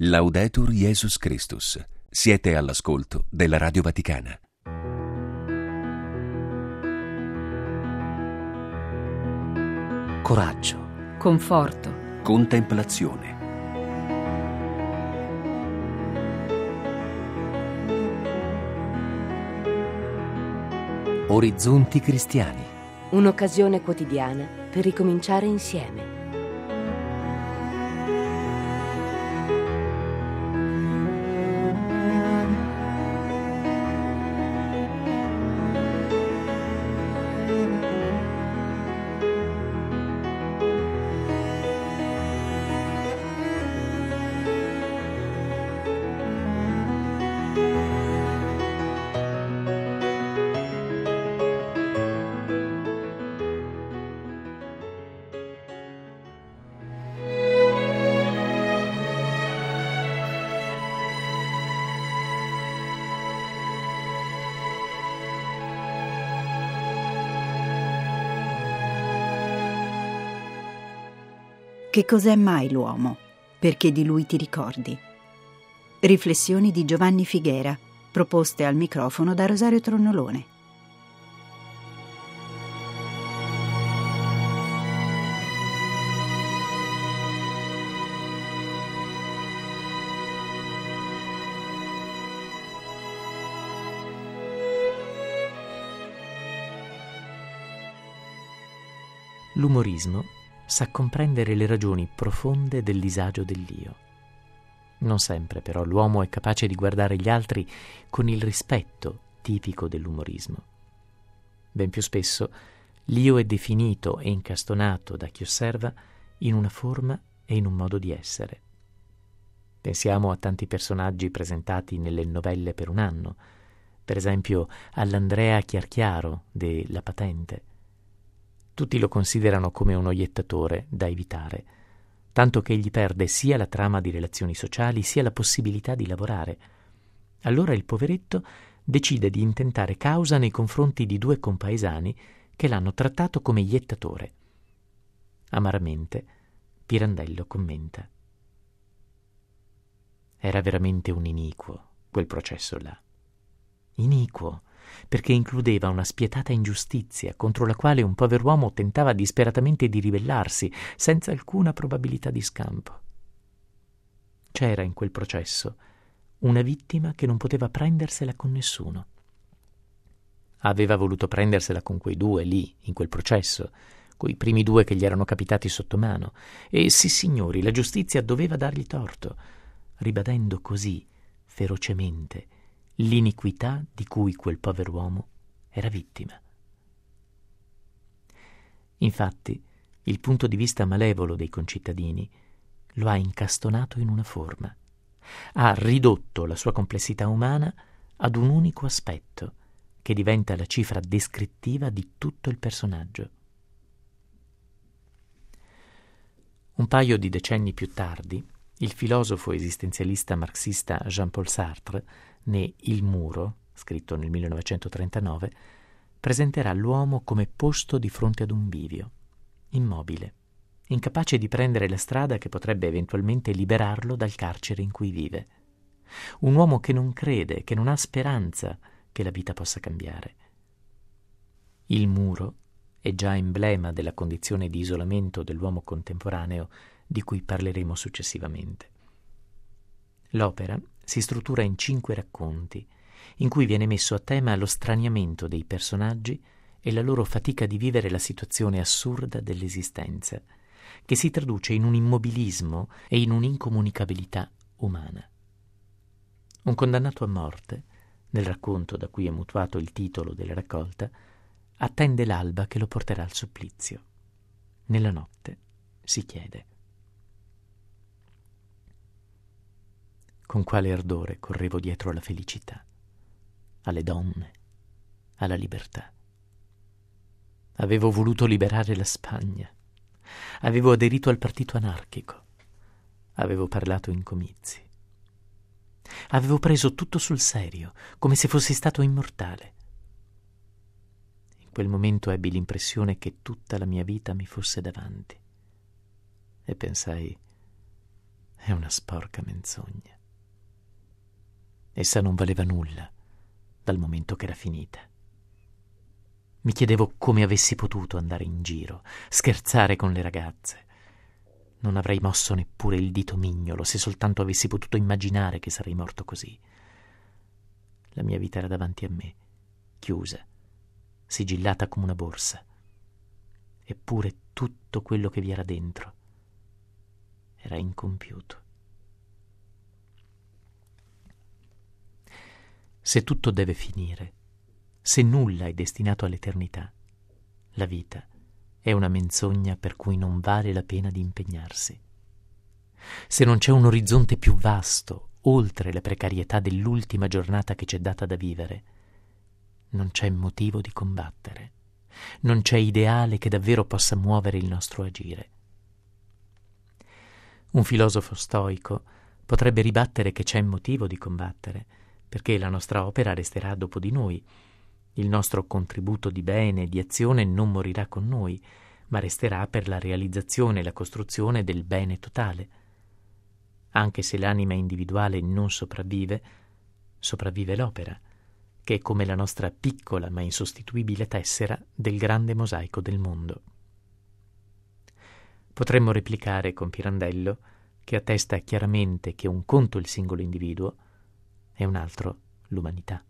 Laudetur Jesus Christus. Siete all'ascolto della Radio Vaticana. Coraggio, conforto, Contemplazione. orizzonti cristiani. Un'occasione quotidiana per ricominciare insieme. Che cos'è mai l'uomo? Perché di lui ti ricordi? Riflessioni di Giovanni Figuera, proposte al microfono da Rosario Tronnolone. L'umorismo sa comprendere le ragioni profonde del disagio dell'io. Non sempre, però, l'uomo è capace di guardare gli altri con il rispetto tipico dell'umorismo. Ben più spesso l'io è definito e incastonato da chi osserva in una forma e in un modo di essere. Pensiamo a tanti personaggi presentati nelle novelle per un anno, per esempio all'Andrea Chiarchiaro de La Patente. Tutti lo considerano come un oiettatore da evitare, tanto che egli perde sia la trama di relazioni sociali sia la possibilità di lavorare. Allora il poveretto decide di intentare causa nei confronti di due compaesani che l'hanno trattato come iettatore. Amaramente Pirandello commenta: era veramente un iniquo quel processo là. Iniquo perché includeva una spietata ingiustizia contro la quale un pover'uomo tentava disperatamente di ribellarsi, senza alcuna probabilità di scampo. C'era in quel processo una vittima che non poteva prendersela con nessuno. Aveva voluto prendersela con quei due lì, in quel processo, quei primi due che gli erano capitati sotto mano, e sissignori, la giustizia doveva dargli torto, ribadendo così ferocemente l'iniquità di cui quel pover'uomo era vittima. Infatti, il punto di vista malevolo dei concittadini lo ha incastonato in una forma, ha ridotto la sua complessità umana ad un unico aspetto che diventa la cifra descrittiva di tutto il personaggio. Un paio di decenni più tardi, il filosofo esistenzialista marxista Jean-Paul Sartre, né Il Muro, scritto nel 1939, presenterà l'uomo come posto di fronte ad un bivio, immobile, incapace di prendere la strada che potrebbe eventualmente liberarlo dal carcere in cui vive. Un uomo che non crede, che non ha speranza che la vita possa cambiare. Il Muro è già emblema della condizione di isolamento dell'uomo contemporaneo di cui parleremo successivamente. L'opera si struttura in 5 racconti, in cui viene messo a tema lo straniamento dei personaggi e la loro fatica di vivere la situazione assurda dell'esistenza, che si traduce in un immobilismo e in un'incomunicabilità umana. Un condannato a morte, nel racconto da cui è mutuato il titolo della raccolta, attende l'alba che lo porterà al supplizio. Nella notte si chiede: con quale ardore correvo dietro alla felicità, alle donne, alla libertà. Avevo voluto liberare la Spagna, avevo aderito al partito anarchico, avevo parlato in comizi, avevo preso tutto sul serio, come se fossi stato immortale. In quel momento ebbi l'impressione che tutta la mia vita mi fosse davanti e pensai: è una sporca menzogna. Essa non valeva nulla dal momento che era finita. Mi chiedevo come avessi potuto andare in giro, scherzare con le ragazze. Non avrei mosso neppure il dito mignolo se soltanto avessi potuto immaginare che sarei morto così. La mia vita era davanti a me, chiusa, sigillata come una borsa. Eppure tutto quello che vi era dentro era incompiuto. Se tutto deve finire, se nulla è destinato all'eternità, la vita è una menzogna per cui non vale la pena di impegnarsi. Se non c'è un orizzonte più vasto, oltre la precarietà dell'ultima giornata che c'è data da vivere, non c'è motivo di combattere, non c'è ideale che davvero possa muovere il nostro agire. Un filosofo stoico potrebbe ribattere che c'è motivo di combattere, perché la nostra opera resterà dopo di noi. Il nostro contributo di bene e di azione non morirà con noi, ma resterà per la realizzazione e la costruzione del bene totale. Anche se l'anima individuale non sopravvive, sopravvive l'opera, che è come la nostra piccola ma insostituibile tessera del grande mosaico del mondo. Potremmo replicare con Pirandello, che attesta chiaramente che un conto il singolo individuo e un altro l'umanità.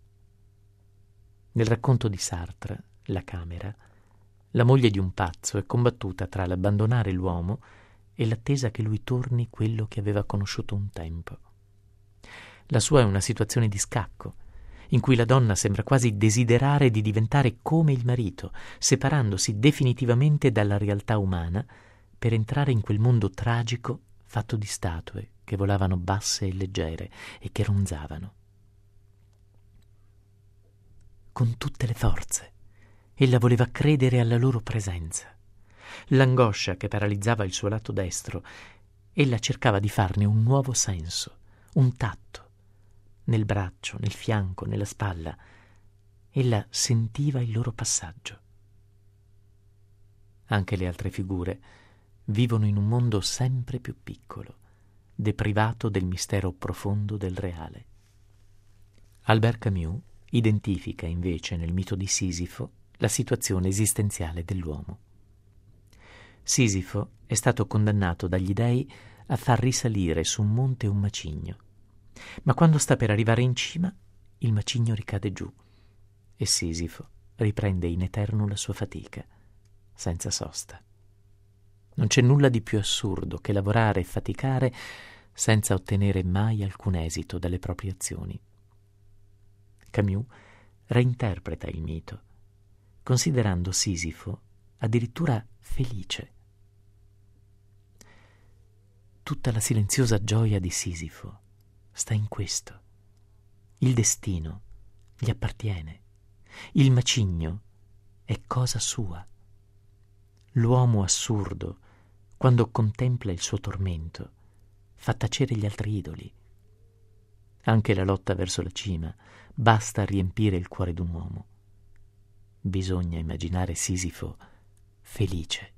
Nel racconto di Sartre, La Camera, la moglie di un pazzo è combattuta tra l'abbandonare l'uomo e l'attesa che lui torni quello che aveva conosciuto un tempo. La sua è una situazione di scacco, in cui la donna sembra quasi desiderare di diventare come il marito, separandosi definitivamente dalla realtà umana per entrare in quel mondo tragico fatto di statue che volavano basse e leggere e che ronzavano. Con tutte le forze ella voleva credere alla loro presenza. L'angoscia che paralizzava il suo lato destro, ella cercava di farne un nuovo senso, un tatto. Nel braccio, nel fianco, nella spalla, ella sentiva il loro passaggio. Anche le altre figure vivono in un mondo sempre più piccolo, deprivato del mistero profondo del reale. Albert Camus identifica invece nel mito di Sisifo la situazione esistenziale dell'uomo. Sisifo è stato condannato dagli dei a far risalire su un monte un macigno, ma quando sta per arrivare in cima, il macigno ricade giù e Sisifo riprende in eterno la sua fatica, senza sosta. Non c'è nulla di più assurdo che lavorare e faticare senza ottenere mai alcun esito dalle proprie azioni. Camus reinterpreta il mito, considerando Sisifo addirittura felice. Tutta la silenziosa gioia di Sisifo sta in questo. Il destino gli appartiene. Il macigno è cosa sua. L'uomo assurdo, quando contempla il suo tormento, fa tacere gli altri idoli. Anche la lotta verso la cima basta a riempire il cuore d'un uomo. Bisogna immaginare Sisifo felice.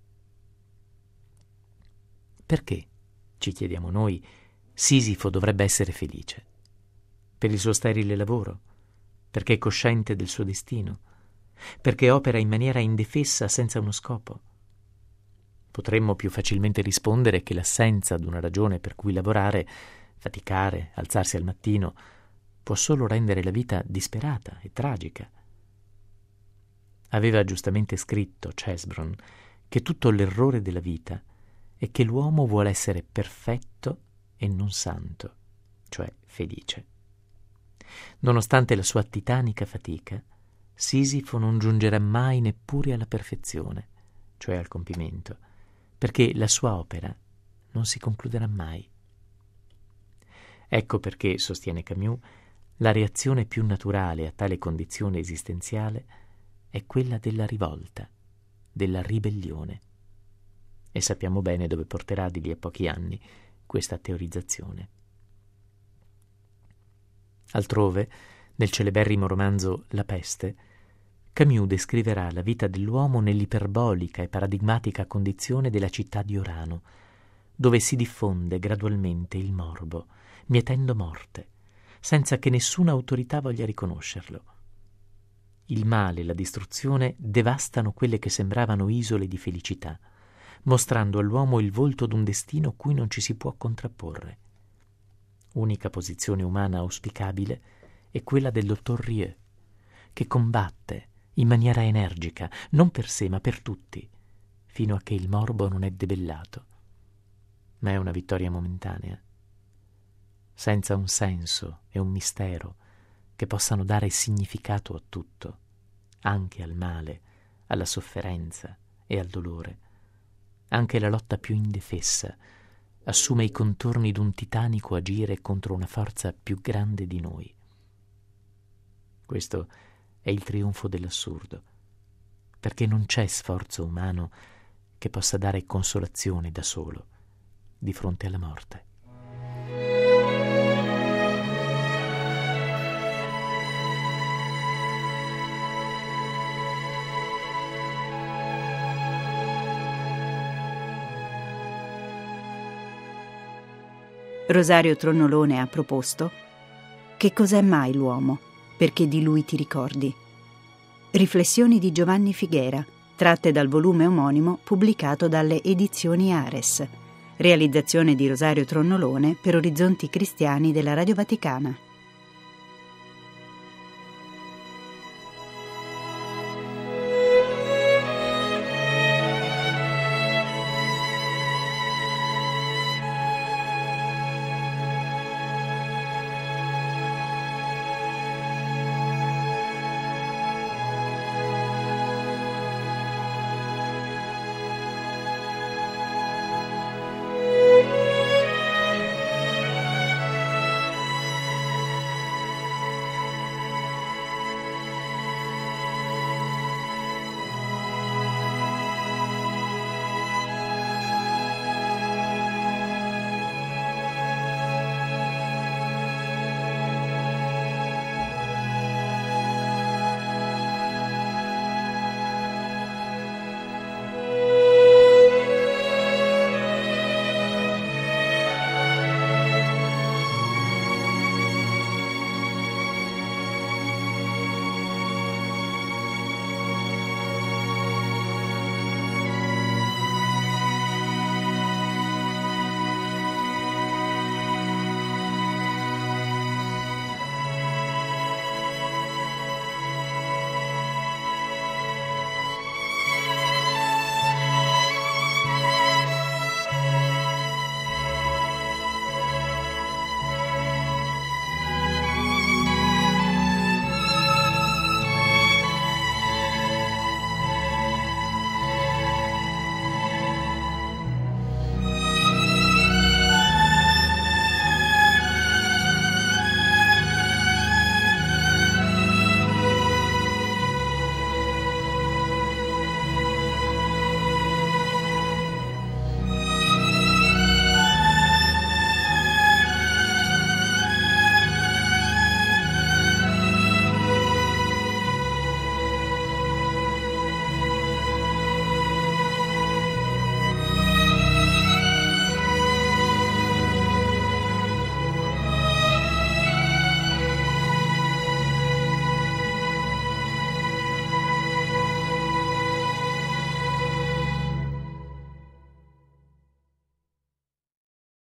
Perché, ci chiediamo noi, Sisifo dovrebbe essere felice? Per il suo sterile lavoro? Perché è cosciente del suo destino? Perché opera in maniera indefessa senza uno scopo? Potremmo più facilmente rispondere che l'assenza d'una ragione per cui lavorare, faticare, alzarsi al mattino, può solo rendere la vita disperata e tragica. Aveva giustamente scritto Cesbron che tutto l'errore della vita è che l'uomo vuole essere perfetto e non santo, cioè felice. Nonostante la sua titanica fatica, Sisifo non giungerà mai neppure alla perfezione, cioè al compimento, perché la sua opera non si concluderà mai. Ecco perché, sostiene Camus, la reazione più naturale a tale condizione esistenziale è quella della rivolta, della ribellione. E sappiamo bene dove porterà di lì a pochi anni questa teorizzazione. Altrove, nel celeberrimo romanzo La peste, Camus descriverà la vita dell'uomo nell'iperbolica e paradigmatica condizione della città di Orano, dove si diffonde gradualmente il morbo, mietendo morte, senza che nessuna autorità voglia riconoscerlo. Il male e la distruzione devastano quelle che sembravano isole di felicità, mostrando all'uomo il volto d'un destino cui non ci si può contrapporre. Unica posizione umana auspicabile è quella del dottor Rieu, che combatte in maniera energica, non per sé ma per tutti, fino a che il morbo non è debellato. Ma è una vittoria momentanea, senza un senso e un mistero che possano dare significato a tutto, anche al male, alla sofferenza e al dolore. Anche la lotta più indefessa assume i contorni d'un titanico agire contro una forza più grande di noi. Questo è il trionfo dell'assurdo, perché non c'è sforzo umano che possa dare consolazione da solo di fronte alla morte. Rosario Tronnolone ha proposto Che cos'è mai l'uomo? Perché di lui ti ricordi. Riflessioni di Giovanni Figuera, tratte dal volume omonimo pubblicato dalle edizioni Ares. Realizzazione di Rosario Tronnolone per Orizzonti Cristiani della Radio Vaticana.